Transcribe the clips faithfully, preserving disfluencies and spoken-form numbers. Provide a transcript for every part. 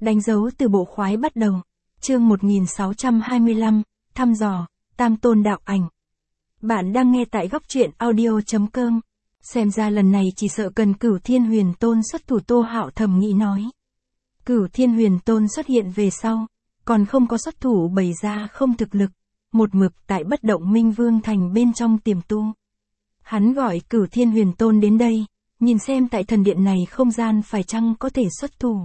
Đánh dấu từ bộ khoái bắt đầu. Chương một nghìn sáu trăm hai mươi lăm, thăm dò, Tam Tôn đạo ảnh. Bạn đang nghe tại góc truyện audio chấm com. Xem ra lần này chỉ sợ cần Cửu Thiên Huyền Tôn xuất thủ, Tô Hạo thầm nghĩ nói. Cửu Thiên Huyền Tôn xuất hiện về sau, còn không có xuất thủ bày ra không thực lực, một mực tại bất động Minh Vương Thành bên trong tiềm tu. Hắn gọi Cửu Thiên Huyền Tôn đến đây, nhìn xem tại thần điện này không gian phải chăng có thể xuất thủ.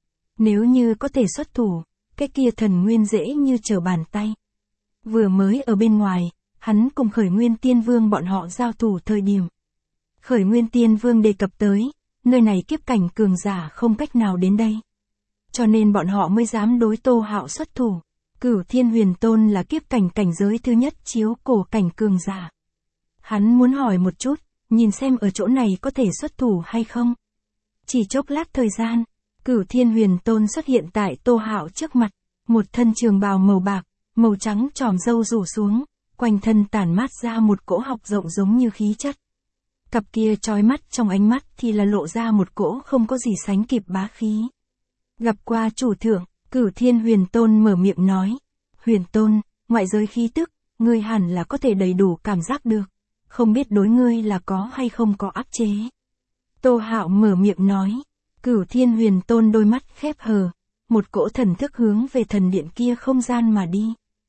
Nếu như có thể xuất thủ, cái kia thần nguyên dễ như trở bàn tay. Vừa mới ở bên ngoài, hắn cùng Khởi Nguyên Tiên Vương bọn họ giao thủ thời điểm. Khởi Nguyên Tiên Vương đề cập tới, nơi này kiếp cảnh cường giả không cách nào đến đây. Cho nên bọn họ mới dám đối Tô Hạo xuất thủ. Cửu Thiên Huyền Tôn là kiếp cảnh cảnh giới thứ nhất chiếu cổ cảnh cường giả. Hắn muốn hỏi một chút, nhìn xem ở chỗ này có thể xuất thủ hay không. Chỉ chốc lát thời gian, Cửu Thiên Huyền Tôn xuất hiện tại Tô Hạo trước mặt, một thân trường bào màu bạc, màu trắng tròm râu rủ xuống, quanh thân tản mát ra một cỗ học rộng giống như khí chất. Cặp kia chói mắt trong ánh mắt thì là lộ ra một cỗ không có gì sánh kịp bá khí. Gặp qua chủ thượng, Cửu Thiên Huyền Tôn mở miệng nói. Huyền Tôn, ngoại giới khí tức, ngươi hẳn là có thể đầy đủ cảm giác được. Không biết đối ngươi là có hay không có áp chế. Tô Hạo mở miệng nói. Cửu Thiên Huyền Tôn đôi mắt khép hờ, một cỗ thần thức hướng về thần điện kia không gian mà đi.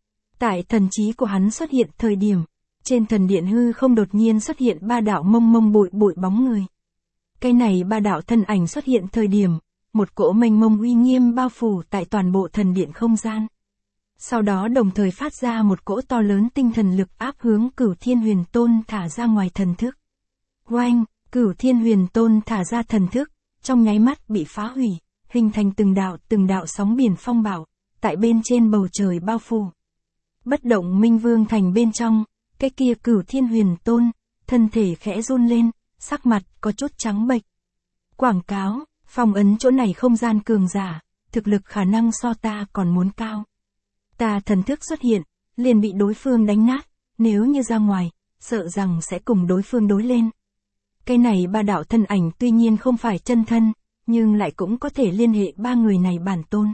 Tại thần trí của hắn xuất hiện thời điểm, trên thần điện hư không đột nhiên xuất hiện ba đạo mông mông bụi bụi bóng người. Cái này ba đạo thân ảnh xuất hiện thời điểm, một cỗ mênh mông uy nghiêm bao phủ tại toàn bộ thần điện không gian. Sau đó đồng thời phát ra một cỗ to lớn tinh thần lực áp hướng Cửu Thiên Huyền Tôn thả ra ngoài thần thức. Oanh, Cửu Thiên Huyền Tôn thả ra thần thức, trong nháy mắt bị phá hủy, hình thành từng đạo từng đạo sóng biển phong bạo, tại bên trên bầu trời bao phủ. Bất động Minh Vương Thành bên trong, cái kia Cửu Thiên Huyền Tôn, thân thể khẽ run lên, sắc mặt có chút trắng bệch. Quảng cáo, phong ấn chỗ này không gian cường giả, thực lực khả năng so ta còn muốn cao. Ta thần thức xuất hiện, liền bị đối phương đánh nát, nếu như ra ngoài, sợ rằng sẽ cùng đối phương đối lên. Cái này ba đạo thân ảnh tuy nhiên không phải chân thân, nhưng lại cũng có thể liên hệ ba người này bản tôn.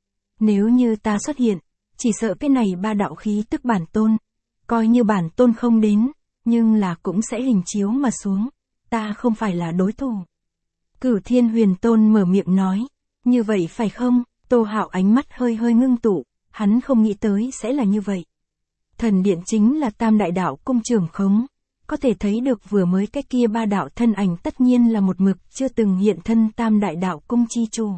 Nếu như ta xuất hiện, chỉ sợ cái này ba đạo khí tức bản tôn, coi như bản tôn không đến, nhưng là cũng sẽ hình chiếu mà xuống, ta không phải là đối thủ. Cửu Thiên Huyền Tôn mở miệng nói, như vậy phải không? Tô Hạo ánh mắt hơi hơi ngưng tụ, hắn không nghĩ tới sẽ là như vậy. Thần điện chính là Tam Đại Đạo Cung trưởng khống, có thể thấy được vừa mới cái kia ba đạo thân ảnh tất nhiên là một mực chưa từng hiện thân Tam Đại Đạo Cung chi chủ.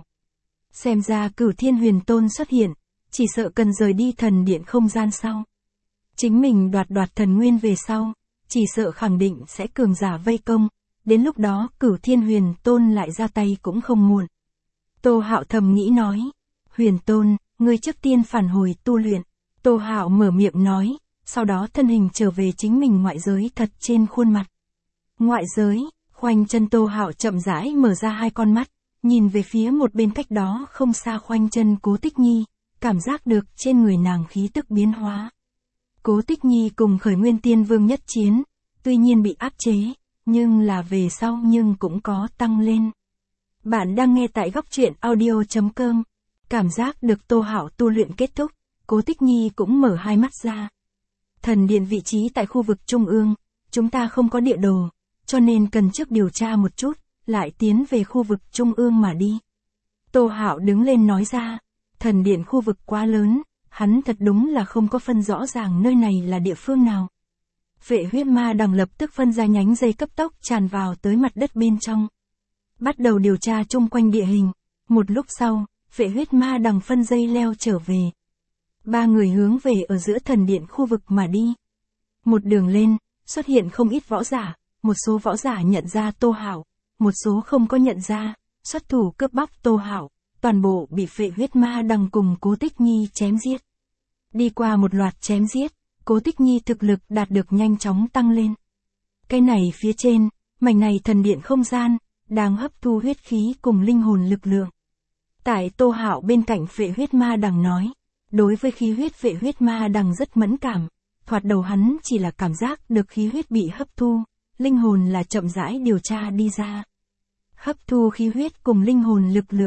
Xem ra Cửu Thiên Huyền Tôn xuất hiện, chỉ sợ cần rời đi thần điện không gian sau. Chính mình đoạt đoạt thần nguyên về sau, chỉ sợ khẳng định sẽ cường giả vây công, đến lúc đó Cửu Thiên Huyền Tôn lại ra tay cũng không muộn. Tô Hạo thầm nghĩ nói, Huyền Tôn, ngươi trước tiên phản hồi tu luyện. Tô Hạo mở miệng nói, sau đó thân hình trở về chính mình ngoại giới thật trên khuôn mặt. Ngoại giới, khoanh chân Tô Hạo chậm rãi mở ra hai con mắt, nhìn về phía một bên cách đó không xa khoanh chân Cố Tích Nhi, cảm giác được trên người nàng khí tức biến hóa. Cố Tích Nhi cùng Khởi Nguyên Tiên Vương nhất chiến, tuy nhiên bị áp chế, nhưng là về sau nhưng cũng có tăng lên. Bạn đang nghe tại góc truyện audio chấm com. Cảm giác được Tô Hạo tu luyện kết thúc, Cố Tích Nhi cũng mở hai mắt ra. Thần điện vị trí tại khu vực trung ương, chúng ta không có địa đồ, cho nên cần trước điều tra một chút, lại tiến về khu vực trung ương mà đi. Tô Hạo đứng lên nói ra, thần điện khu vực quá lớn, hắn thật đúng là không có phân rõ ràng nơi này là địa phương nào. Vệ huyết ma đằng lập tức phân ra nhánh dây cấp tốc tràn vào tới mặt đất bên trong. Bắt đầu điều tra chung quanh địa hình, một lúc sau, vệ huyết ma đằng phân dây leo trở về. Ba người hướng về ở giữa thần điện khu vực mà đi. Một đường lên, xuất hiện không ít võ giả, một số võ giả nhận ra Tô Hạo, một số không có nhận ra, xuất thủ cướp bóc Tô Hạo, toàn bộ bị vệ huyết ma đằng cùng Cố Tích Nhi chém giết. Đi qua một loạt chém giết, Cố Tích Nhi thực lực đạt được nhanh chóng tăng lên. Cái này phía trên, mảnh này thần điện không gian, đang hấp thu huyết khí cùng linh hồn lực lượng. Tại Tô Hạo bên cạnh vệ huyết ma đằng nói, đối với khí huyết vệ huyết ma đằng rất mẫn cảm, thoạt đầu hắn chỉ là cảm giác được khí huyết bị hấp thu, linh hồn là chậm rãi điều tra đi ra. Hấp thu khí huyết cùng linh hồn lực lượng,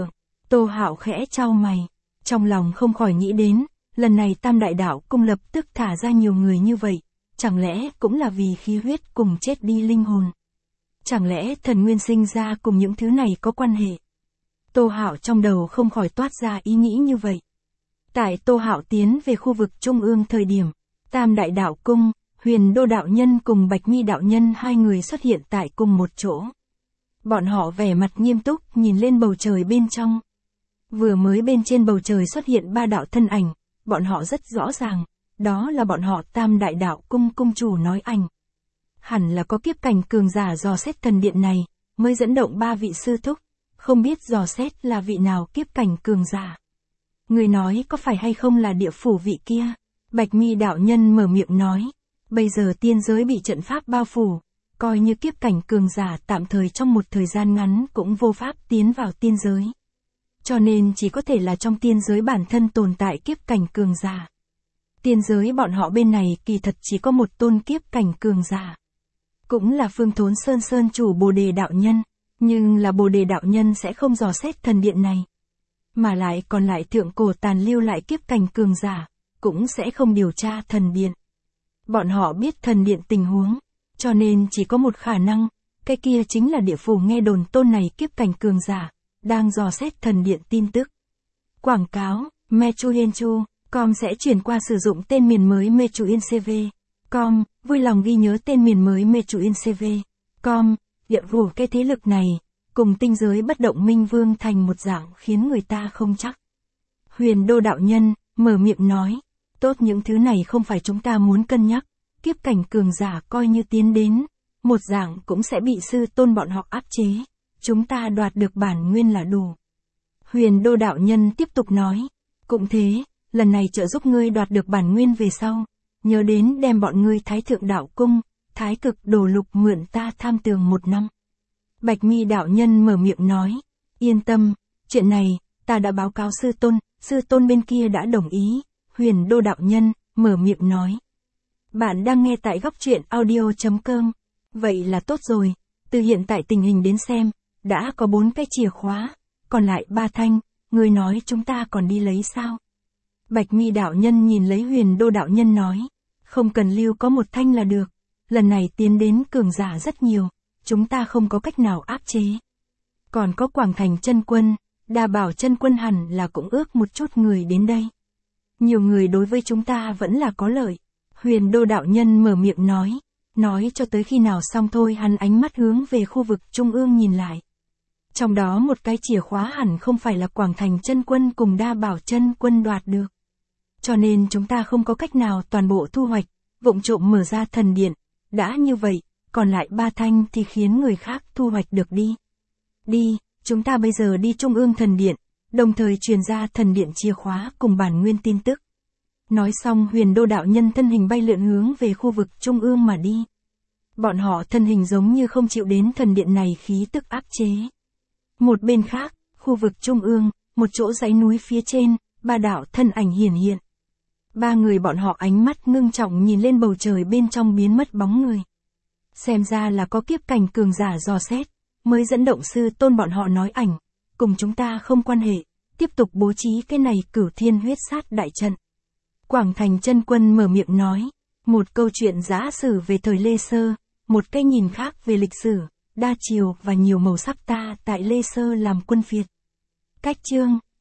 Tô Hạo khẽ chau mày, trong lòng không khỏi nghĩ đến, lần này Tam Đại Đạo Cung lập tức thả ra nhiều người như vậy, chẳng lẽ cũng là vì khí huyết cùng chết đi linh hồn? Chẳng lẽ thần nguyên sinh ra cùng những thứ này có quan hệ? Tô Hạo trong đầu không khỏi toát ra ý nghĩ như vậy. Tại Tô Hạo tiến về khu vực trung ương thời điểm, Tam Đại Đạo Cung, Huyền Đô đạo nhân cùng Bạch Mi đạo nhân hai người xuất hiện tại cùng một chỗ. Bọn họ vẻ mặt nghiêm túc nhìn lên bầu trời bên trong. Vừa mới bên trên bầu trời xuất hiện ba đạo thân ảnh, bọn họ rất rõ ràng, đó là bọn họ Tam Đại Đạo Cung cung chủ nói ảnh. Hẳn là có kiếp cảnh cường giả dò xét thần điện này, mới dẫn động ba vị sư thúc, không biết dò xét là vị nào kiếp cảnh cường giả. Người nói có phải hay không là địa phủ vị kia? Bạch Mi đạo nhân mở miệng nói, bây giờ tiên giới bị trận pháp bao phủ, coi như kiếp cảnh cường giả tạm thời trong một thời gian ngắn cũng vô pháp tiến vào tiên giới. Cho nên chỉ có thể là trong tiên giới bản thân tồn tại kiếp cảnh cường giả. Tiên giới bọn họ bên này kỳ thật chỉ có một tôn kiếp cảnh cường giả. Cũng là Phương Thốn Sơn Sơn chủ Bồ Đề đạo nhân, nhưng là Bồ Đề đạo nhân sẽ không dò xét thần điện này. Mà lại còn lại thượng cổ tàn lưu lại kiếp cảnh cường giả, cũng sẽ không điều tra thần điện. Bọn họ biết thần điện tình huống, cho nên chỉ có một khả năng, cái kia chính là địa phủ nghe đồn tôn này kiếp cảnh cường giả, đang dò xét thần điện tin tức. Quảng cáo, Mechuyenchu, com sẽ chuyển qua sử dụng tên miền mới Mechuyencv. Com, vui lòng ghi nhớ tên miền mới Mechuyencv. Com, địa phủ cái thế lực này, cùng tinh giới bất động minh vương thành một dạng khiến người ta không chắc. Huyền Đô đạo nhân, mở miệng nói, tốt những thứ này không phải chúng ta muốn cân nhắc, kiếp cảnh cường giả coi như tiến đến, một dạng cũng sẽ bị sư tôn bọn họ áp chế, chúng ta đoạt được bản nguyên là đủ. Huyền Đô đạo nhân tiếp tục nói, cũng thế, lần này trợ giúp ngươi đoạt được bản nguyên về sau, nhớ đến đem bọn ngươi Thái Thượng Đạo Cung, Thái Cực Đồ Lục mượn ta tham tường một năm. Bạch Mi đạo nhân mở miệng nói, yên tâm, chuyện này, ta đã báo cáo sư tôn, sư tôn bên kia đã đồng ý. Huyền Đô đạo nhân, mở miệng nói. Bạn đang nghe tại góc truyện audio chấm com. Vậy là tốt rồi, từ hiện tại tình hình đến xem, đã có bốn cái chìa khóa, còn lại ba thanh, người nói chúng ta còn đi lấy sao? Bạch Mi đạo nhân nhìn lấy Huyền Đô đạo nhân nói, không cần lưu có một thanh là được, lần này tiến đến cường giả rất nhiều, chúng ta không có cách nào áp chế. Còn có Quảng Thành chân quân, Đa Bảo chân quân hẳn là cũng ước một chút người đến đây. Nhiều người đối với chúng ta vẫn là có lợi. Huyền Đô đạo nhân mở miệng nói, nói cho tới khi nào xong thôi hắn ánh mắt hướng về khu vực trung ương nhìn lại. Trong đó một cái chìa khóa hẳn không phải là Quảng Thành chân quân cùng Đa Bảo chân quân đoạt được. Cho nên chúng ta không có cách nào toàn bộ thu hoạch, vụng trộm mở ra thần điện. Đã như vậy, còn lại ba thanh thì khiến người khác thu hoạch được đi. Đi, chúng ta bây giờ đi trung ương thần điện, đồng thời truyền ra thần điện chìa khóa cùng bản nguyên tin tức. Nói xong Huyền Đô đạo nhân thân hình bay lượn hướng về khu vực trung ương mà đi. Bọn họ thân hình giống như không chịu đến thần điện này khí tức áp chế. Một bên khác, khu vực trung ương, một chỗ dãy núi phía trên, ba đạo thân ảnh hiển hiện. Ba người bọn họ ánh mắt ngưng trọng nhìn lên bầu trời bên trong biến mất bóng người. Xem ra là có kiếp cảnh cường giả dò xét, mới dẫn động sư tôn bọn họ nói ảnh, cùng chúng ta không quan hệ, tiếp tục bố trí cái này Cửu Thiên huyết sát đại trận. Quảng Thành chân quân mở miệng nói, một câu chuyện giả sử về thời Lê Sơ, một cái nhìn khác về lịch sử, đa chiều và nhiều màu sắc ta tại Lê Sơ làm quân phiệt. Cách chương